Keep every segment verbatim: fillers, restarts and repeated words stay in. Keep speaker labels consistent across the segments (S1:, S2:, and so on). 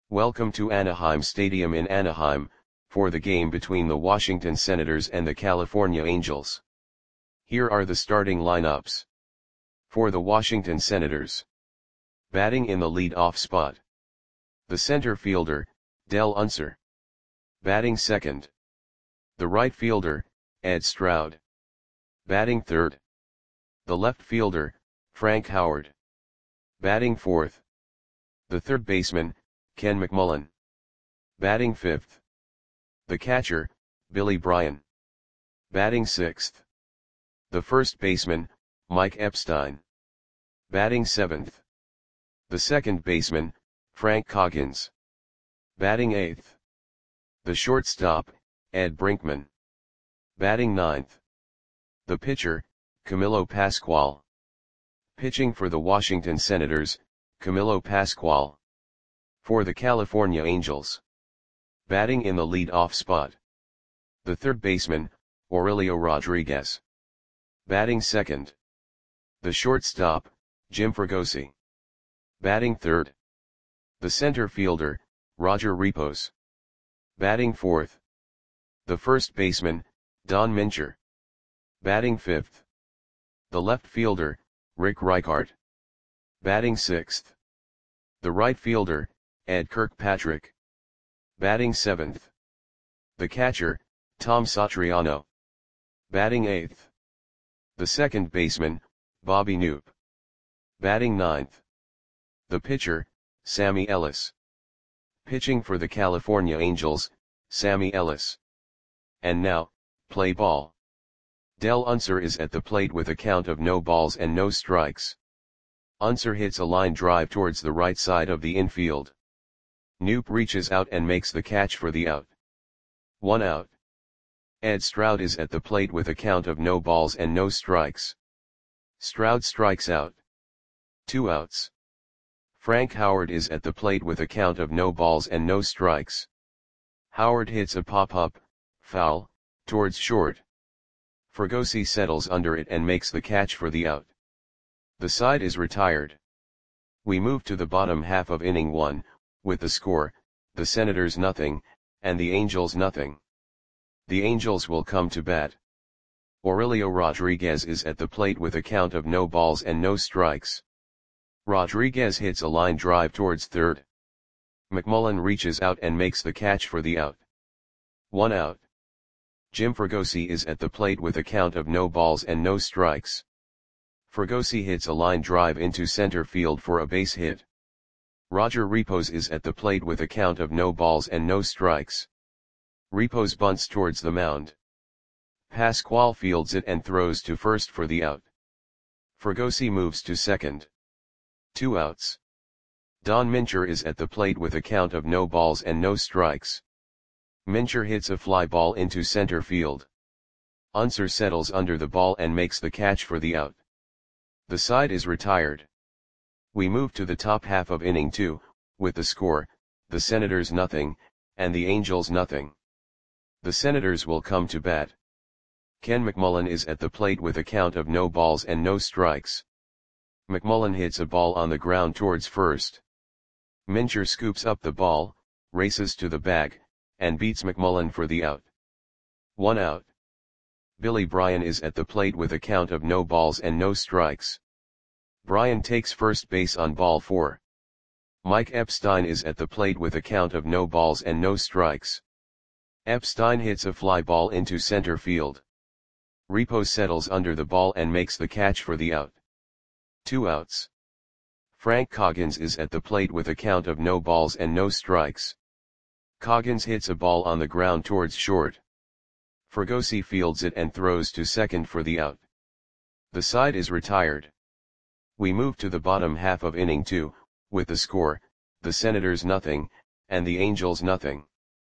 S1: Welcome to Anaheim Stadium in Anaheim, for the game between the Washington Senators and the California Angels. Here are the starting lineups. For the Washington Senators. Batting in the lead-off spot. The center fielder, Dell Unser. Batting second. The right fielder, Ed Stroud. Batting third. The left fielder, Frank Howard. Batting fourth. The third baseman, Ken McMullen. Batting fifth. The catcher, Billy Bryan. Batting sixth. The first baseman, Mike Epstein. Batting seventh. The second baseman, Frank Coggins. Batting eighth. The shortstop, Ed Brinkman. Batting ninth. The pitcher, Camilo Pascual. Pitching for the Washington Senators, Camilo Pascual. For the California Angels. Batting in the lead-off spot. The third baseman, Aurelio Rodriguez. Batting second. The shortstop, Jim Fregosi. Batting third. The center fielder, Roger Repos. Batting fourth. The first baseman, Don Mincher. Batting fifth. The left fielder, Rick Reichart. Batting sixth. The right fielder, Ed Kirkpatrick. Batting seventh. The catcher, Tom Satriano. Batting eighth. The second baseman, Bobby Knoop. Batting ninth. The pitcher, Sammy Ellis. Pitching for the California Angels, Sammy Ellis. And now, play ball. Dell Unser is at the plate with a count of no balls and no strikes. Unser hits a line drive towards the right side of the infield. Knoop reaches out and makes the catch for the out. One out. Ed Stroud is at the plate with a count of no balls and no strikes. Stroud strikes out. Two outs. Frank Howard is at the plate with a count of no balls and no strikes. Howard hits a pop-up, foul, towards short. Fregosi settles under it and makes the catch for the out. The side is retired. We move to the bottom half of inning one, with the score, the Senators nothing, and the Angels nothing. The Angels will come to bat. Aurelio Rodriguez is at the plate with a count of no balls and no strikes. Rodriguez hits a line drive towards third. McMullen reaches out and makes the catch for the out. One out. Jim Fregosi is at the plate with a count of no balls and no strikes. Fregosi hits a line drive into center field for a base hit. Roger Repos is at the plate with a count of no balls and no strikes. Repos bunts towards the mound. Pascual fields it and throws to first for the out. Fregosi moves to second. Two outs. Don Mincher is at the plate with a count of no balls and no strikes. Mincher hits a fly ball into center field. Unser settles under the ball and makes the catch for the out. The side is retired. We move to the top half of inning two, with the score, the Senators nothing, and the Angels nothing. The Senators will come to bat. Ken McMullen is at the plate with a count of no balls and no strikes. McMullen hits a ball on the ground towards first. Mincher scoops up the ball, races to the bag, and beats McMullen for the out. One out. Billy Bryan is at the plate with a count of no balls and no strikes. Bryan takes first base on ball four. Mike Epstein is at the plate with a count of no balls and no strikes. Epstein hits a fly ball into center field. Repos settles under the ball and makes the catch for the out. Two outs. Frank Coggins is at the plate with a count of no balls and no strikes. Coggins hits a ball on the ground towards short. Fregosi fields it and throws to second for the out. The side is retired. We move to the bottom half of inning two, with the score, the Senators nothing, and the Angels nothing.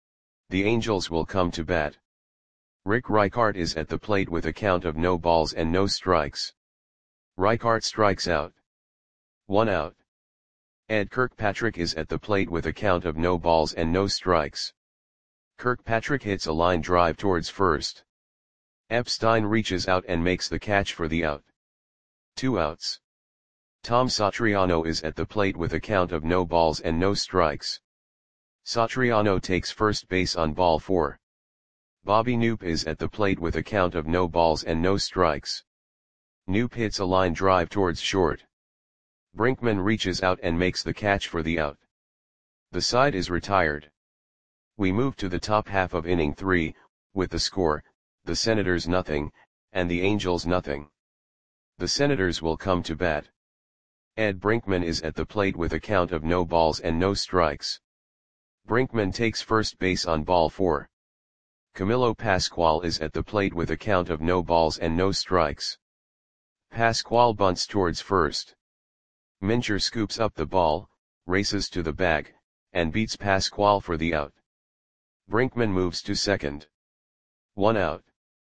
S1: The Angels will come to bat. Rick Reichart is at the plate with a count of no balls and no strikes. Reichart strikes out. One out. Ed Kirkpatrick is at the plate with a count of no balls and no strikes. Kirkpatrick hits a line drive towards first. Epstein reaches out and makes the catch for the out. Two outs. Tom Satriano is at the plate with a count of no balls and no strikes. Satriano takes first base on ball four. Bobby Knoop is at the plate with a count of no balls and no strikes. Knoop hits a line drive towards short. Brinkman reaches out and makes the catch for the out. The side is retired. We move to the top half of inning three, with the score, the Senators nothing, and the Angels nothing. The Senators will come to bat. Ed Brinkman is at the plate with a count of no balls and no strikes. Brinkman takes first base on ball four. Camilo Pascual is at the plate with a count of no balls and no strikes. Pascual bunts towards first. Mincher scoops up the ball, races to the bag, and beats Pascual for the out. Brinkman moves to second. One out.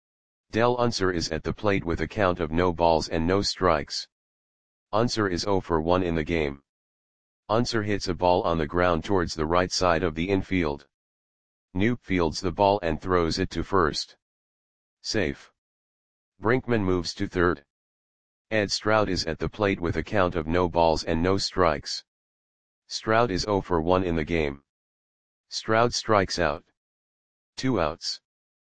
S1: Del Unser is at the plate with a count of no balls and no strikes. Unser is zero for one in the game. Unser hits a ball on the ground towards the right side of the infield. Knoop fields the ball and throws it to first. Safe. Brinkman moves to third. Ed Stroud is at the plate with a count of no balls and no strikes. Stroud is zero for one in the game. Stroud strikes out. Two outs.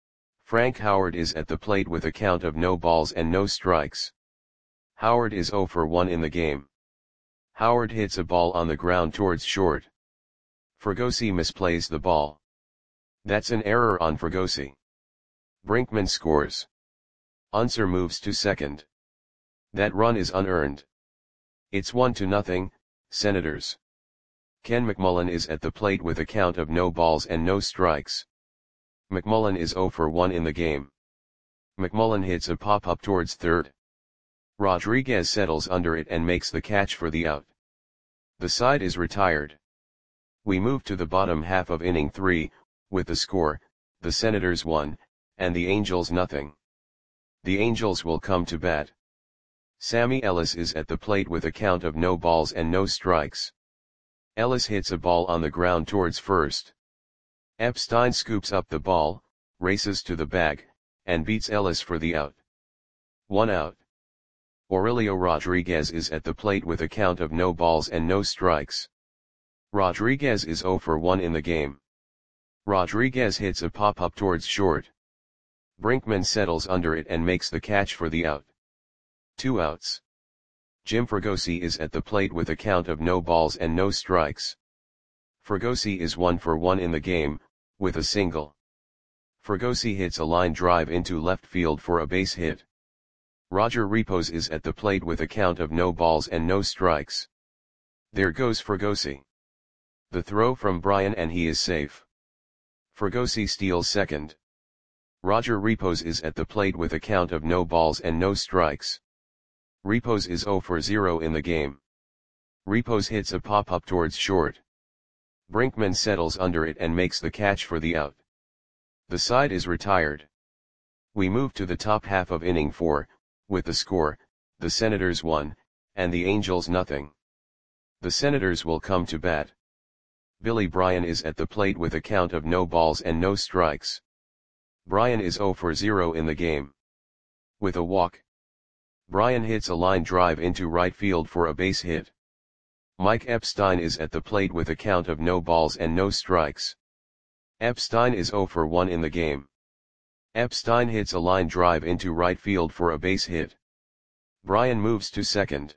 S1: Frank Howard is at the plate with a count of no balls and no strikes. Howard is zero for one in the game. Howard hits a ball on the ground towards short. Fregosi misplays the ball. That's an error on Fregosi. Brinkman scores. Unser moves to second. That run is unearned. It's one to nothing, Senators. Ken McMullen is at the plate with a count of no balls and no strikes. McMullen is zero for one in the game. McMullen hits a pop-up towards third. Rodriguez settles under it and makes the catch for the out. The side is retired. We move to the bottom half of inning three, with the score, the Senators one, and the Angels nothing. The Angels will come to bat. Sammy Ellis is at the plate with a count of no balls and no strikes. Ellis hits a ball on the ground towards first. Epstein scoops up the ball, races to the bag, and beats Ellis for the out. One out. Aurelio Rodriguez is at the plate with a count of no balls and no strikes. Rodriguez is zero for one in the game. Rodriguez hits a pop-up towards short. Brinkman settles under it and makes the catch for the out. Two outs. Jim Fregosi is at the plate with a count of no balls and no strikes. Fregosi is one for one in the game, with a single. Fregosi hits a line drive into left field for a base hit. Roger Repos is at the plate with a count of no balls and no strikes. There goes Fregosi. The throw from Brian and he is safe. Fregosi steals second. Roger Repos is at the plate with a count of no balls and no strikes. Repos is zero for zero in the game. Repos hits a pop-up towards short. Brinkman settles under it and makes the catch for the out. The side is retired. We move to the top half of inning four, with the score, the Senators one, and the Angels nothing. The Senators will come to bat. Billy Bryan is at the plate with a count of no balls and no strikes. Bryan is zero for zero in the game. With a walk. Bryan hits a line drive into right field for a base hit. Mike Epstein is at the plate with a count of no balls and no strikes. Epstein is zero for one in the game. Epstein hits a line drive into right field for a base hit. Bryan moves to second.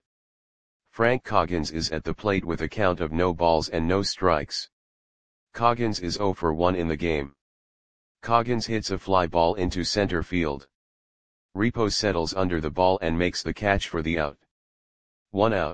S1: Frank Coggins is at the plate with a count of no balls and no strikes. Coggins is zero for one in the game. Coggins hits a fly ball into center field. Repos settles under the ball and makes the catch for the out. One out.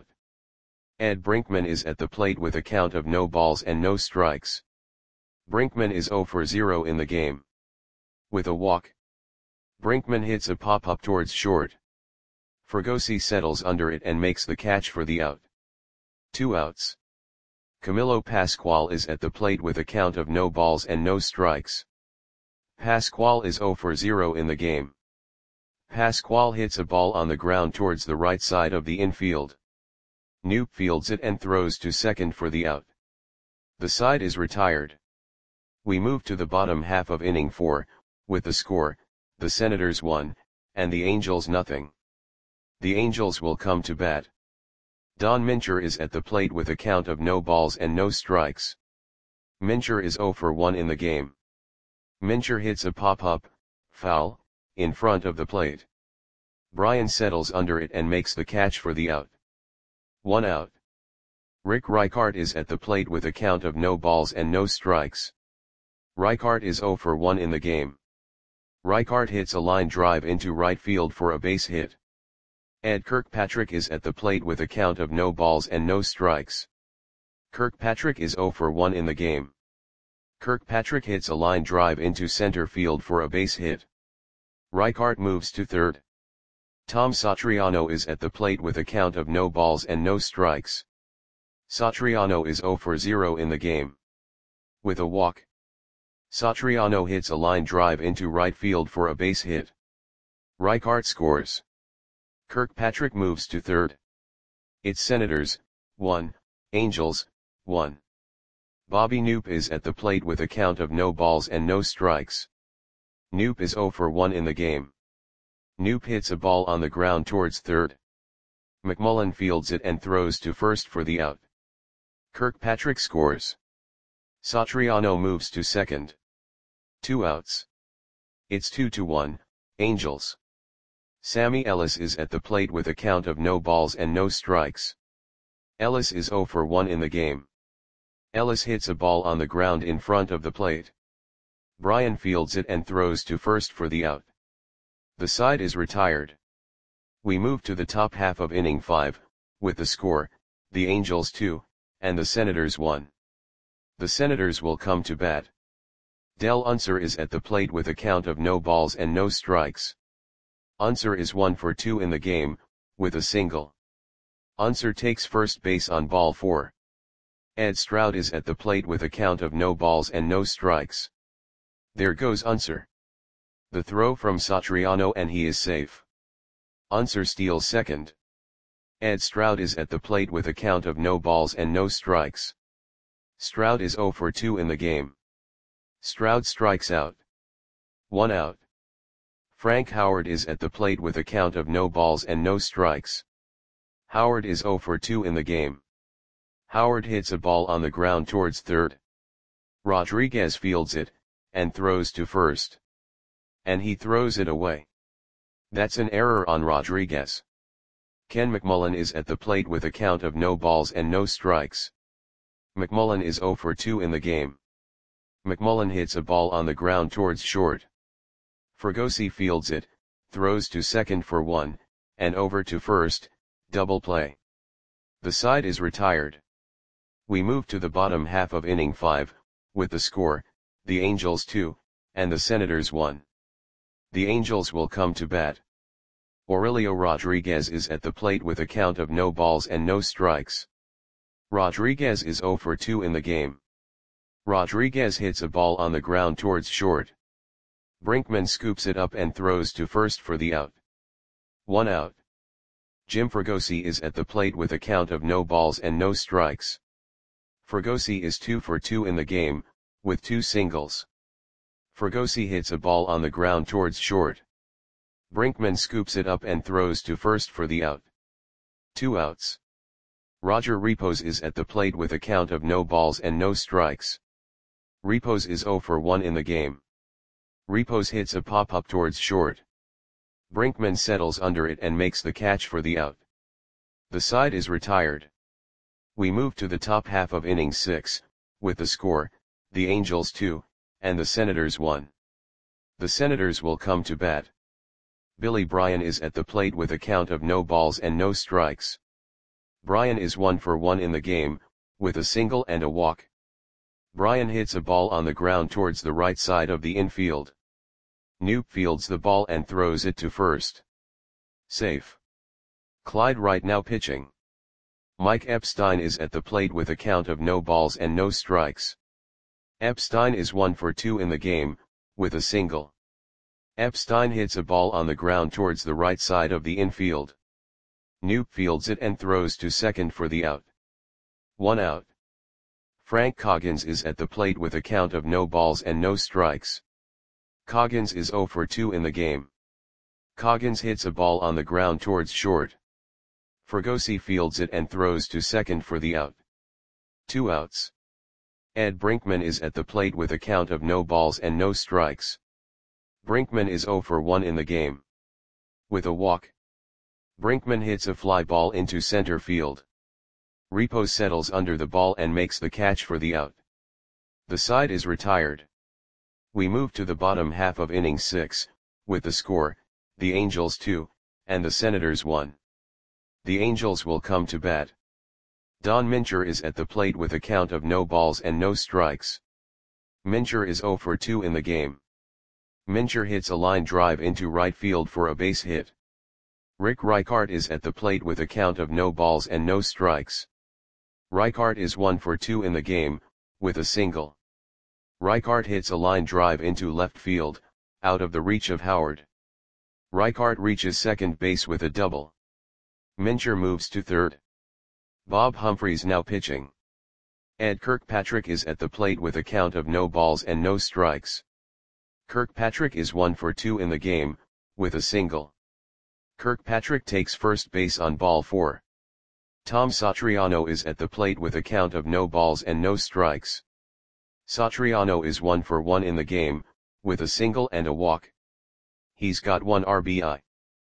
S1: Ed Brinkman is at the plate with a count of no balls and no strikes. Brinkman is zero for zero in the game. With a walk. Brinkman hits a pop-up towards short. Fregosi settles under it and makes the catch for the out. Two outs. Camilo Pascual is at the plate with a count of no balls and no strikes. Pascual is zero for zero in the game. Pascual hits a ball on the ground towards the right side of the infield. Knoop fields it and throws to second for the out. The side is retired. We move to the bottom half of inning four, with the score, the Senators one, and the Angels nothing. The Angels will come to bat. Don Mincher is at the plate with a count of no balls and no strikes. Mincher is zero for one in the game. Mincher hits a pop-up, foul, in front of the plate. Brian settles under it and makes the catch for the out. One out. Rick Reichart is at the plate with a count of no balls and no strikes. Reichart is zero for one in the game. Reichart hits a line drive into right field for a base hit. Ed Kirkpatrick is at the plate with a count of no balls and no strikes. Kirkpatrick is zero for one in the game. Kirkpatrick hits a line drive into center field for a base hit. Reichart moves to third. Tom Satriano is at the plate with a count of no balls and no strikes. Satriano is zero for zero in the game. With a walk, Satriano hits a line drive into right field for a base hit. Reichart scores. Kirkpatrick moves to third. It's Senators, one, Angels, one. Bobby Knoop is at the plate with a count of no balls and no strikes. Knoop is zero for one in the game. Knoop hits a ball on the ground towards third. McMullen fields it and throws to first for the out. Kirkpatrick scores. Satriano moves to second. Two outs. It's two to one, Angels. Sammy Ellis is at the plate with a count of no balls and no strikes. Ellis is zero for one in the game. Ellis hits a ball on the ground in front of the plate. Brian fields it and throws to first for the out. The side is retired. We move to the top half of inning five, with the score, the Angels two, and the Senators one. The Senators will come to bat. Del Unser is at the plate with a count of no balls and no strikes. Unser is one for two in the game, with a single. Unser takes first base on ball four. Ed Stroud is at the plate with a count of no balls and no strikes. There goes Unser. The throw from Satriano and he is safe. Unser steals second. Ed Stroud is at the plate with a count of no balls and no strikes. Stroud is zero for two in the game. Stroud strikes out. One out. Frank Howard is at the plate with a count of no balls and no strikes. Howard is zero for two in the game. Howard hits a ball on the ground towards third. Rodriguez fields it, and throws to first. And he throws it away. That's an error on Rodriguez. Ken McMullen is at the plate with a count of no balls and no strikes. McMullen is zero for two in the game. McMullen hits a ball on the ground towards short. Fregosi fields it, throws to second for one, and over to first, double play. The side is retired. We move to the bottom half of inning five, with the score, the Angels two, and the Senators one. The Angels will come to bat. Aurelio Rodriguez is at the plate with a count of no balls and no strikes. Rodriguez is zero for two in the game. Rodriguez hits a ball on the ground towards short. Brinkman scoops it up and throws to first for the out. One out. Jim Fregosi is at the plate with a count of no balls and no strikes. Fregosi is two for two in the game, with two singles. Fregosi hits a ball on the ground towards short. Brinkman scoops it up and throws to first for the out. Two outs. Roger Repos is at the plate with a count of no balls and no strikes. Repos is zero for one in the game. Repos hits a pop-up towards short. Brinkman settles under it and makes the catch for the out. The side is retired. We move to the top half of inning six, with the score, the Angels two, and the Senators one. The Senators will come to bat. Billy Bryan is at the plate with a count of no balls and no strikes. Bryan is one for one in the game, with a single and a walk. Bryan hits a ball on the ground towards the right side of the infield. Knoop fields the ball and throws it to first. Safe. Clyde Wright now pitching. Mike Epstein is at the plate with a count of no balls and no strikes. Epstein is one for two in the game, with a single. Epstein hits a ball on the ground towards the right side of the infield. Knoop fields it and throws to second for the out. One out. Frank Coggins is at the plate with a count of no balls and no strikes. Coggins is zero for two in the game. Coggins hits a ball on the ground towards short. Fregosi fields it and throws to second for the out. Two outs. Ed Brinkman is at the plate with a count of no balls and no strikes. Brinkman is zero for one in the game. With a walk, Brinkman hits a fly ball into center field. Repo settles under the ball and makes the catch for the out. The side is retired. We move to the bottom half of inning six, with the score, the Angels two, and the Senators one. The Angels will come to bat. Don Mincher is at the plate with a count of no balls and no strikes. Mincher is zero for two in the game. Mincher hits a line drive into right field for a base hit. Rick Reichart is at the plate with a count of no balls and no strikes. Reichart is one for two in the game, with a single. Reichart hits a line drive into left field, out of the reach of Howard. Reichart reaches second base with a double. Mincher moves to third. Bob Humphreys now pitching. Ed Kirkpatrick is at the plate with a count of no balls and no strikes. Kirkpatrick is one for two in the game, with a single. Kirkpatrick takes first base on ball four. Tom Satriano is at the plate with a count of no balls and no strikes. Satriano is one for one in the game, with a single and a walk. He's got one R B I.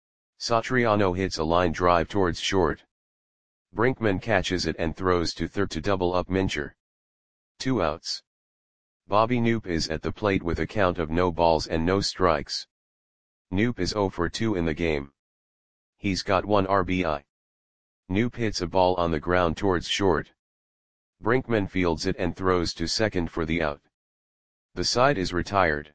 S1: Satriano hits a line drive towards short. Brinkman catches it and throws to third to double up Mincher. Two outs. Bobby Knoop is at the plate with a count of no balls and no strikes. Knoop is zero for two in the game. He's got one R B I. Knoop hits a ball on the ground towards short. Brinkman fields it and throws to second for the out. The side is retired.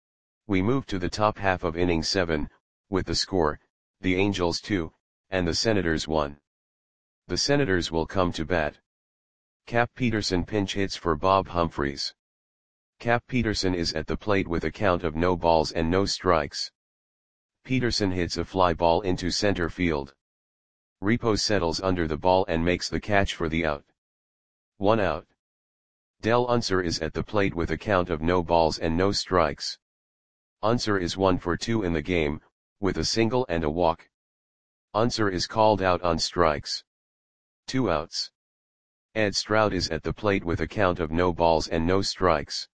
S1: We move to the top half of inning seven, with the score, the Angels two, and the Senators one. The Senators will come to bat. Cap Peterson pinch hits for Bob Humphreys. Cap Peterson is at the plate with a count of no balls and no strikes. Peterson hits a fly ball into center field. Repo settles under the ball and makes the catch for the out. One out. Del Unser is at the plate with a count of no balls and no strikes. Unser is one for two in the game, with a single and a walk. Unser is called out on strikes. Two outs. Ed Stroud is at the plate with a count of no balls and no strikes.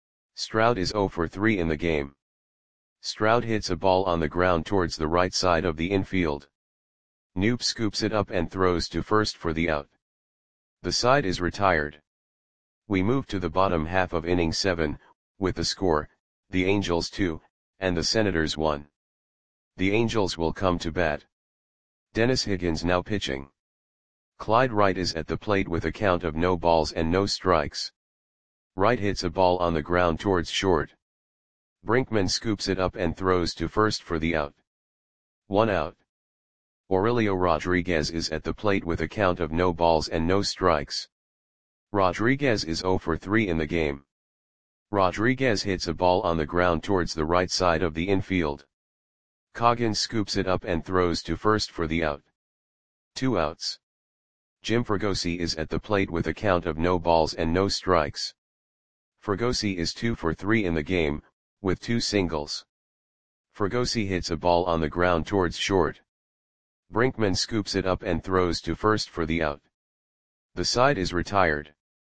S1: Stroud is zero for three in the game. Stroud hits a ball on the ground towards the right side of the infield. Knoop scoops it up and throws to first for the out. The side is retired. We move to the bottom half of inning seven, with the score, the Angels two, and the Senators one. The Angels will come to bat. Dennis Higgins now pitching. Clyde Wright is at the plate with a count of no balls and no strikes. Wright hits a ball on the ground towards short. Brinkman scoops it up and throws to first for the out. One out. Aurelio Rodriguez is at the plate with a count of no balls and no strikes. Rodriguez is zero for three in the game. Rodriguez hits a ball on the ground towards the right side of the infield. Coggins scoops it up and throws to first for the out. Two outs. Jim Fregosi is at the plate with a count of no balls and no strikes. Fregosi is two for three in the game, with two singles. Fregosi hits a ball on the ground towards short. Brinkman scoops it up and throws to first for the out. The side is retired.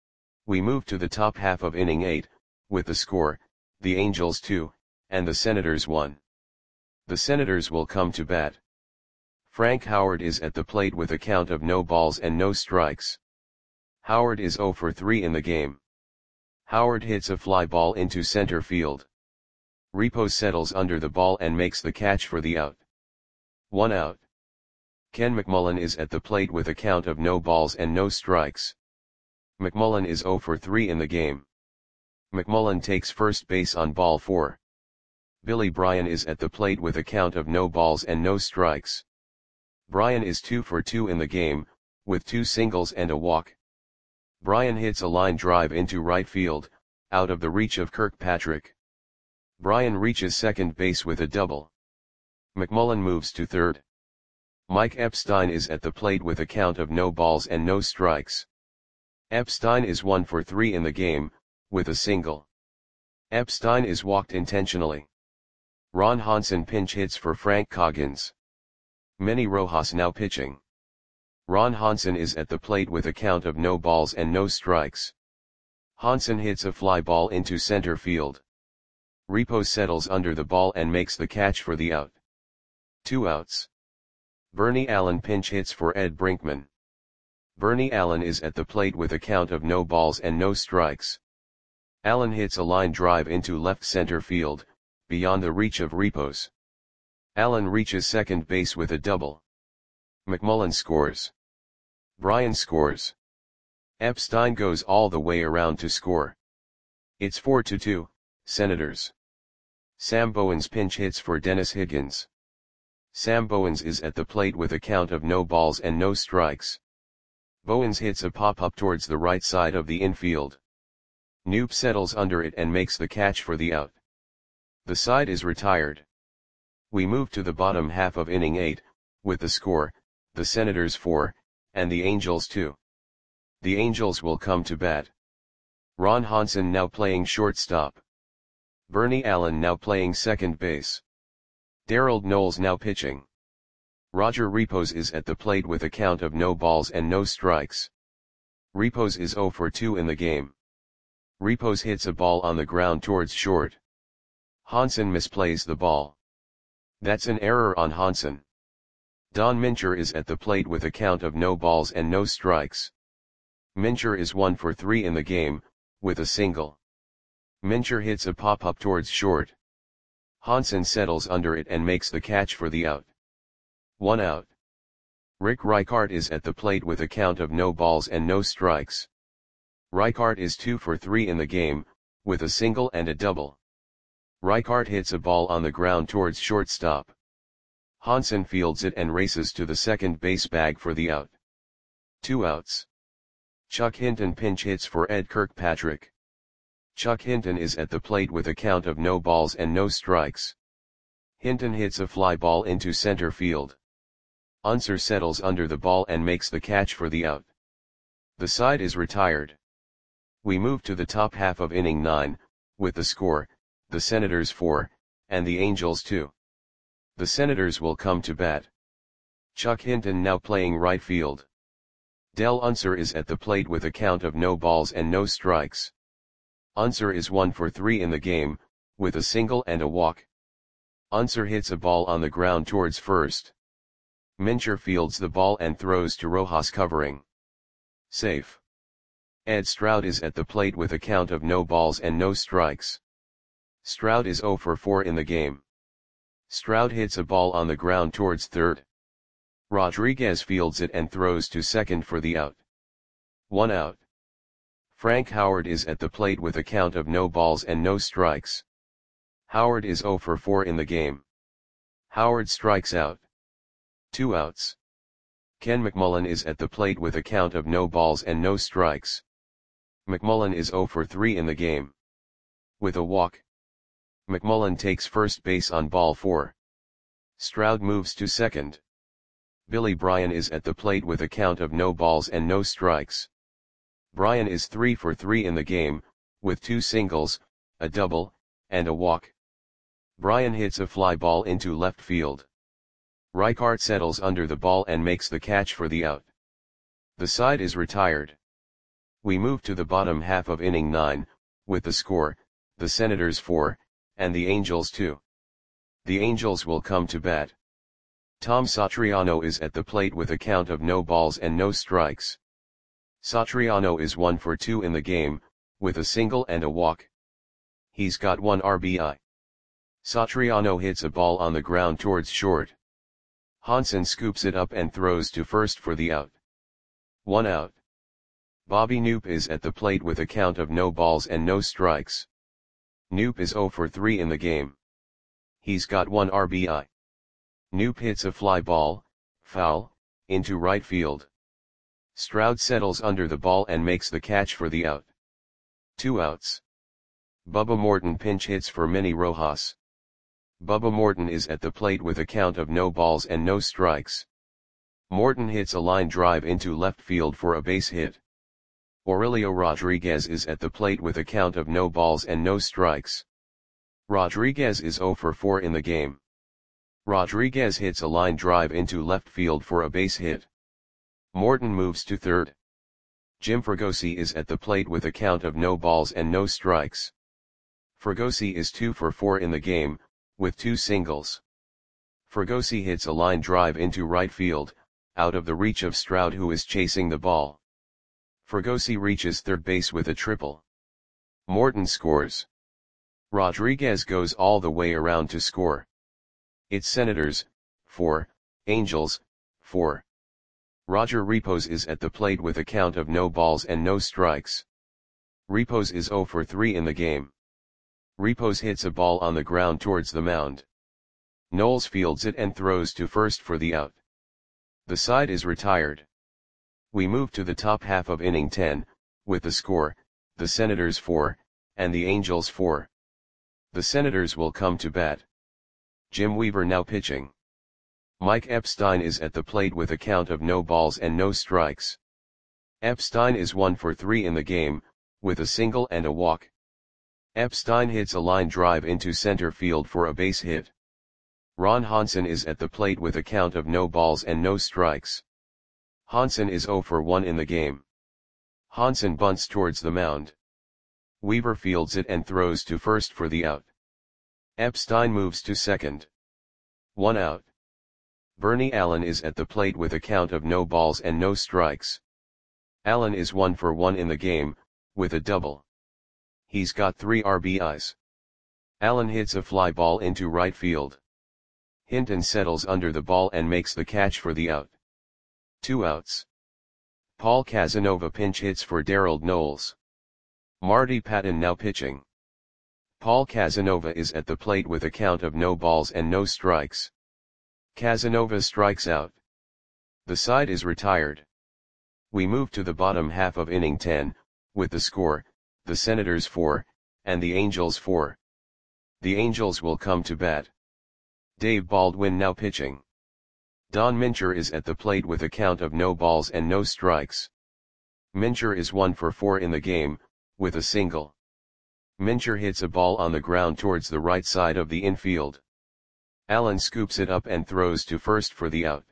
S1: We move to the top half of inning eight, with the score, the Angels two, and the Senators one. The Senators will come to bat. Frank Howard is at the plate with a count of no balls and no strikes. Howard is zero for three in the game. Howard hits a fly ball into center field. Repo settles under the ball and makes the catch for the out. One out. Ken McMullen is at the plate with a count of no balls and no strikes. McMullen is zero for three in the game. McMullen takes first base on ball four. Billy Bryan is at the plate with a count of no balls and no strikes. Bryan is two for two in the game, with two singles and a walk. Bryan hits a line drive into right field, out of the reach of Kirkpatrick. Bryan reaches second base with a double. McMullen moves to third. Mike Epstein is at the plate with a count of no balls and no strikes. Epstein is one for three in the game, with a single. Epstein is walked intentionally. Ron Hansen pinch hits for Frank Coggins. Manny Rojas now pitching. Ron Hansen is at the plate with a count of no balls and no strikes. Hansen hits a fly ball into center field. Repos settles under the ball and makes the catch for the out. Two outs. Bernie Allen pinch hits for Ed Brinkman. Bernie Allen is at the plate with a count of no balls and no strikes. Allen hits a line drive into left center field, beyond the reach of Repos. Allen reaches second base with a double. McMullen scores. Bryan scores. Epstein goes all the way around to score. It's four to two, Senators. Sam Bowens pinch hits for Dennis Higgins. Sam Bowens is at the plate with a count of no balls and no strikes. Bowens hits a pop-up towards the right side of the infield. Knoop settles under it and makes the catch for the out. The side is retired. We move to the bottom half of inning eight, with the score, the Senators four, and the Angels two. The Angels will come to bat. Ron Hansen now playing shortstop. Bernie Allen now playing second base. Darrell Knowles now pitching. Roger Repos is at the plate with a count of no balls and no strikes. Repos is oh for two in the game. Repos hits a ball on the ground towards short. Hansen misplays the ball. That's an error on Hansen. Don Mincher is at the plate with a count of no balls and no strikes. Mincher is one for three in the game, with a single. Mincher hits a pop-up towards short. Hansen settles under it and makes the catch for the out. One out. Rick Reichart is at the plate with a count of no balls and no strikes. Reichart is two for three in the game, with a single and a double. Reichart hits a ball on the ground towards shortstop. Hansen fields it and races to the second base bag for the out. Two outs. Chuck Hinton pinch hits for Ed Kirkpatrick. Chuck Hinton is at the plate with a count of no balls and no strikes. Hinton hits a fly ball into center field. Unser settles under the ball and makes the catch for the out. The side is retired. We move to the top half of inning nine, with the score, the Senators four, and the Angels two. The Senators will come to bat. Chuck Hinton now playing right field. Del Unser is at the plate with a count of no balls and no strikes. Unser is one for three in the game, with a single and a walk. Unser hits a ball on the ground towards first. Mincher fields the ball and throws to Rojas covering. Safe. Ed Stroud is at the plate with a count of no balls and no strikes. Stroud is oh for four in the game. Stroud hits a ball on the ground towards third. Rodriguez fields it and throws to second for the out. One out. Frank Howard is at the plate with a count of no balls and no strikes. Howard is oh for four in the game. Howard strikes out. Two outs. Ken McMullen is at the plate with a count of no balls and no strikes. McMullen is oh for three in the game. With a walk. McMullen takes first base on ball four. Stroud moves to second. Billy Bryan is at the plate with a count of no balls and no strikes. Bryan is three for three in the game, with two singles, a double, and a walk. Bryan hits a fly ball into left field. Reichart settles under the ball and makes the catch for the out. The side is retired. We move to the bottom half of inning nine, with the score, the Senators four, and the Angels two. The Angels will come to bat. Tom Satriano is at the plate with a count of no balls and no strikes. Satriano is one for two in the game, with a single and a walk. He's got one R B I. Satriano hits a ball on the ground towards short. Hansen scoops it up and throws to first for the out. One out. Bobby Knoop is at the plate with a count of no balls and no strikes. Knoop is oh for three in the game. He's got one R B I. Knoop hits a fly ball, foul, into right field. Stroud settles under the ball and makes the catch for the out. Two outs. Bubba Morton pinch hits for Manny Rojas. Bubba Morton is at the plate with a count of no balls and no strikes. Morton hits a line drive into left field for a base hit. Aurelio Rodriguez is at the plate with a count of no balls and no strikes. Rodriguez is oh for four in the game. Rodriguez hits a line drive into left field for a base hit. Morton moves to third. Jim Fregosi is at the plate with a count of no balls and no strikes. Fregosi is two for four in the game, with two singles. Fregosi hits a line drive into right field, out of the reach of Stroud, who is chasing the ball. Fregosi reaches third base with a triple. Morton scores. Rodriguez goes all the way around to score. It's Senators, four, Angels, four. Roger Repos is at the plate with a count of no balls and no strikes. Repos is zero for three in the game. Repos hits a ball on the ground towards the mound. Knowles fields it and throws to first for the out. The side is retired. We move to the top half of inning ten, with the score, the Senators four, and the Angels four. The Senators will come to bat. Jim Weaver now pitching. Mike Epstein is at the plate with a count of no balls and no strikes. Epstein is one for three in the game, with a single and a walk. Epstein hits a line drive into center field for a base hit. Ron Hansen is at the plate with a count of no balls and no strikes. Hansen is zero for one in the game. Hansen bunts towards the mound. Weaver fields it and throws to first for the out. Epstein moves to second. One out. Bernie Allen is at the plate with a count of no balls and no strikes. Allen is one for one in the game, with a double. He's got three R B Is. Allen hits a fly ball into right field. Hinton settles under the ball and makes the catch for the out. Two outs. Paul Casanova pinch hits for Darrell Knowles. Marty Patton now pitching. Paul Casanova is at the plate with a count of no balls and no strikes. Casanova strikes out. The side is retired. We move to the bottom half of inning ten, with the score, the Senators four, and the Angels four. The Angels will come to bat. Dave Baldwin now pitching. Don Mincher is at the plate with a count of no balls and no strikes. Mincher is one for four in the game, with a single. Mincher hits a ball on the ground towards the right side of the infield. Allen scoops it up and throws to first for the out.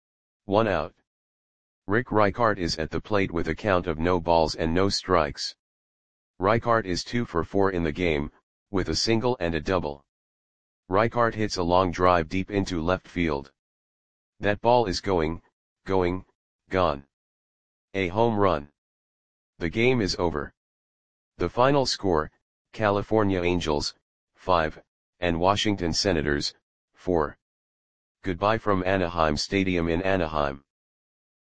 S1: One out. Rick Reichart is at the plate with a count of no balls and no strikes. Reichart is two for four in the game, with a single and a double. Reichart hits a long drive deep into left field. That ball is going, going, gone. A home run. The game is over. The final score, California Angels, five, and Washington Senators, four. Goodbye from Anaheim Stadium in Anaheim.